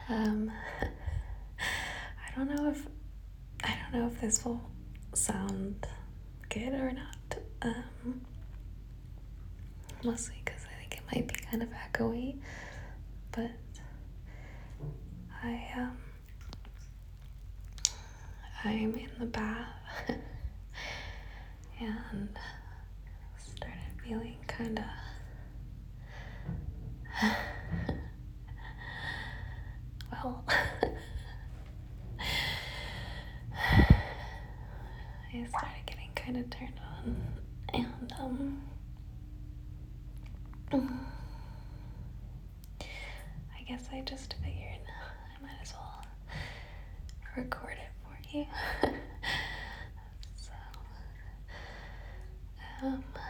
Um, I don't know if this will sound good or not. Mostly because I think it might be kind of echoey, but I'm in the bath and started feeling kind of well. I started getting kind of turned on, and I guess I just figured I might as well record it for you. So, oh, fuck.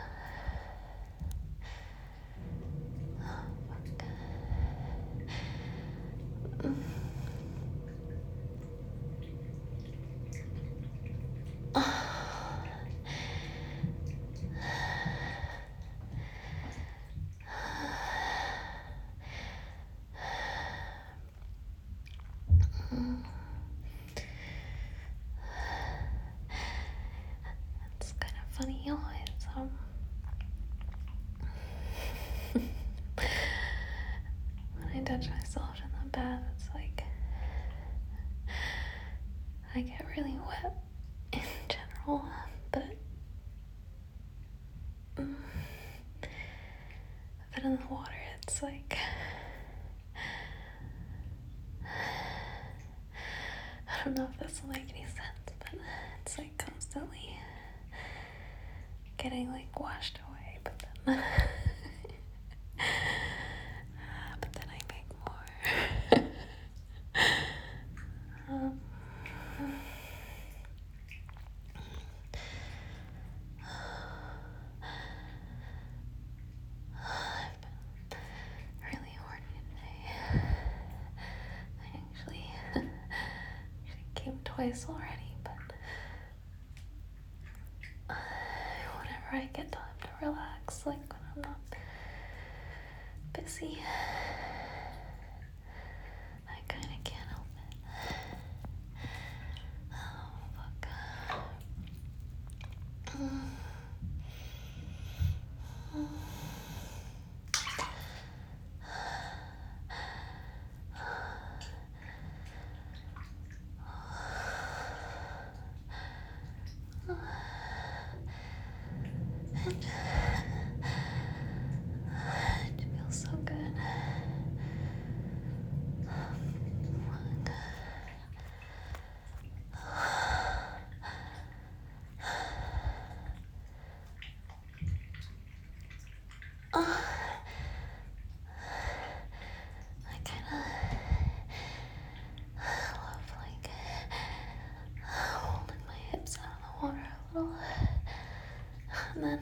It's kind of funny, y'all. It's when I touch myself in the bath, it's like I get really wet in general, but in the water, it's like I don't know if this will make any sense, but it's like constantly getting like washed away, but then I make more. I've been really horny today. I actually came twice already, but whenever I get time to relax, like when I'm not busy, I kind of can't help it. Oh, fuck. It feels so good. I kind of love like holding my hips out of the water a little, and then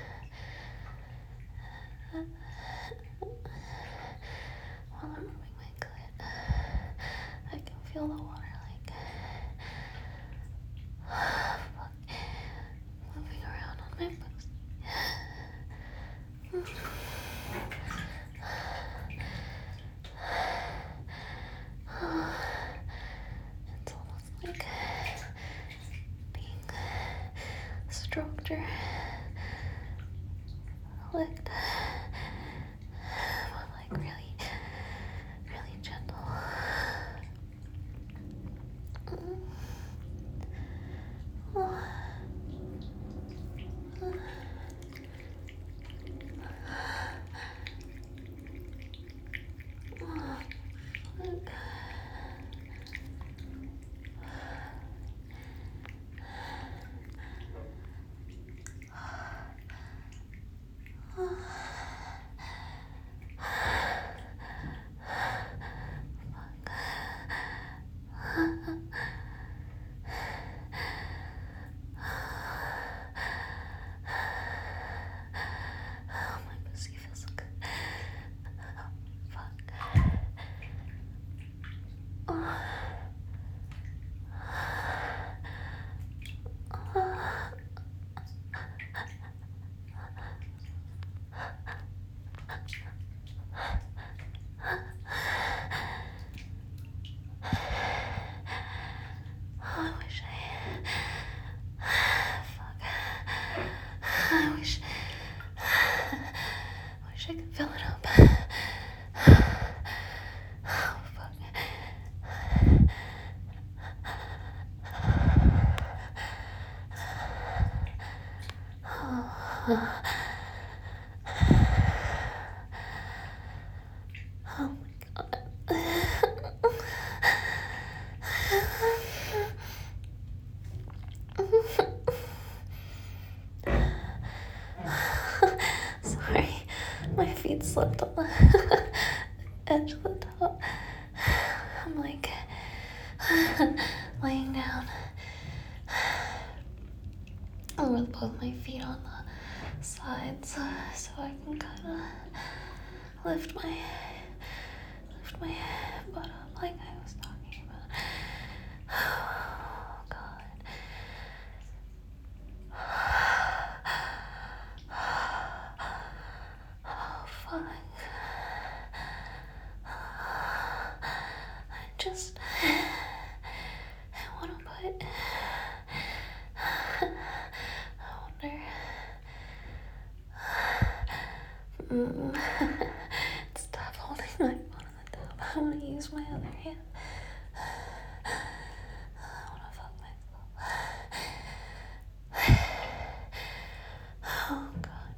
while I'm moving my clit, I can feel the water like moving around on my boobs. It's almost like being stroked or licked, but like really, really gentle. fill it up. Oh, fuck. Oh my god. Sorry, my feet slipped on the edge of the top. I'm like laying down with both my feet on the sides so I can kind of lift my butt up like I was talking about. Oh god. Oh fuck. I wanna put, I wonder, it's tough holding my phone on the top. I wanna use my other hand. I wanna fuck myself. Oh god.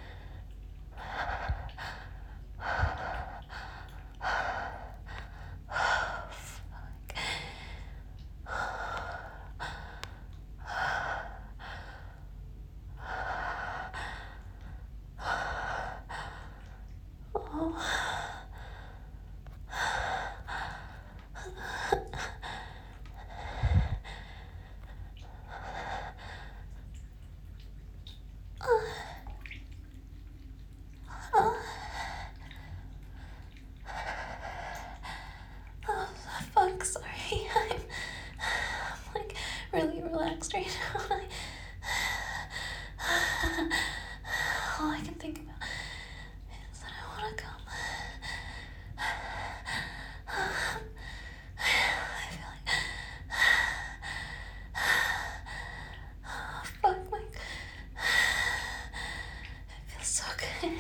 Oh, fuck, sorry. I'm like really relaxed right now. All I can think about is that I wanna come. I feel like, oh, fuck, like, it feels so good.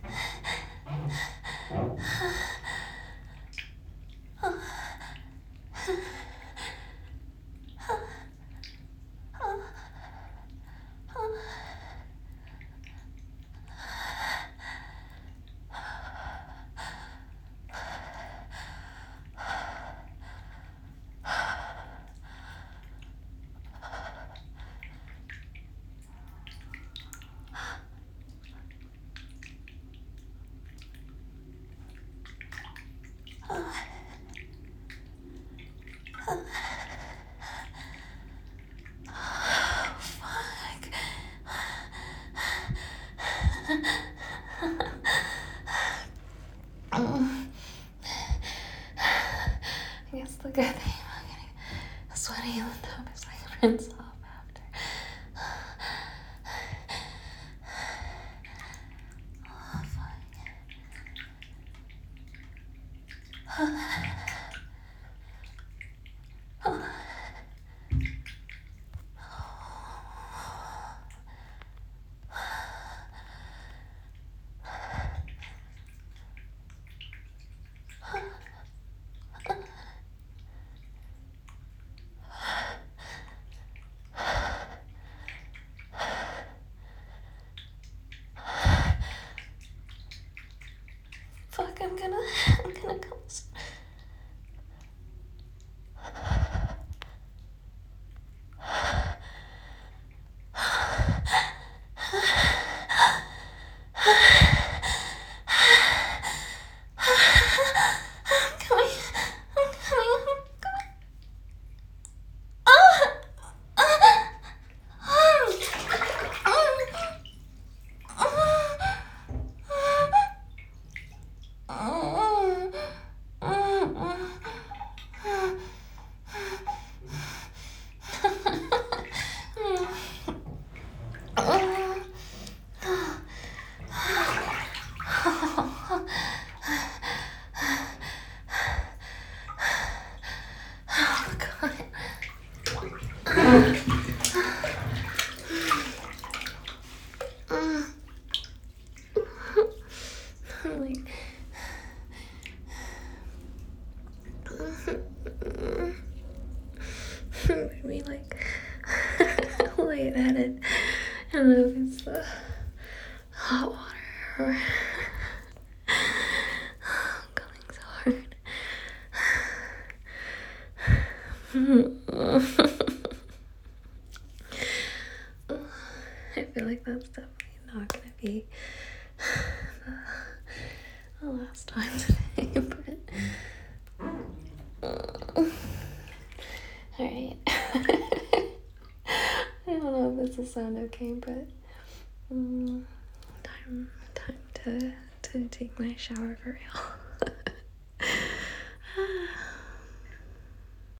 I guess the good thing about getting sweaty on the top is I can rinse off after. Oh, fuck, I'm gonna come. like maybe like lightheaded. I don't know if it's the hot water or I'm going so hard. I feel like that's definitely not gonna be the last time today, but alright. I don't know if this will sound okay, but time to take my shower for real.